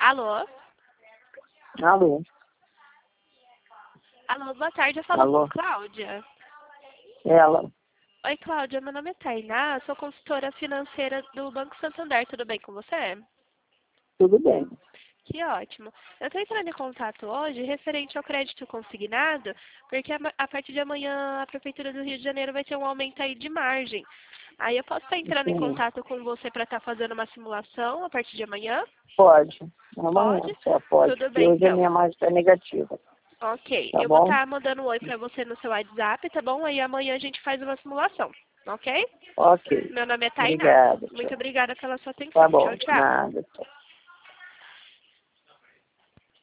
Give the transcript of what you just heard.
Alô? Alô? Alô, boa tarde. Eu falo Alô? com Cláudia. Ela? Oi, Cláudia. Meu nome é Tainá. Sou consultora financeira do Banco Santander. Tudo bem com você? Tudo bem. Que ótimo. Eu estou entrando em contato hoje referente ao crédito consignado, porque a partir de amanhã a Prefeitura do Rio de Janeiro vai ter um aumento aí de margem. Aí eu posso estar entrando em Sim. contato com você para estar fazendo uma simulação a partir de amanhã? Pode. Amanhã Pode? só pode, Tudo porque bem, hoje a então. minha margem está negativa. Ok. Tá Eu vou bom? estar mandando um oi para você no seu WhatsApp, tá bom? Aí amanhã a gente faz uma simulação, ok? Ok. Meu nome é Tainá. Obrigada. Muito Tchau. obrigada pela sua Tá atenção. Tchau, bom. tchau. Nada. Tchau.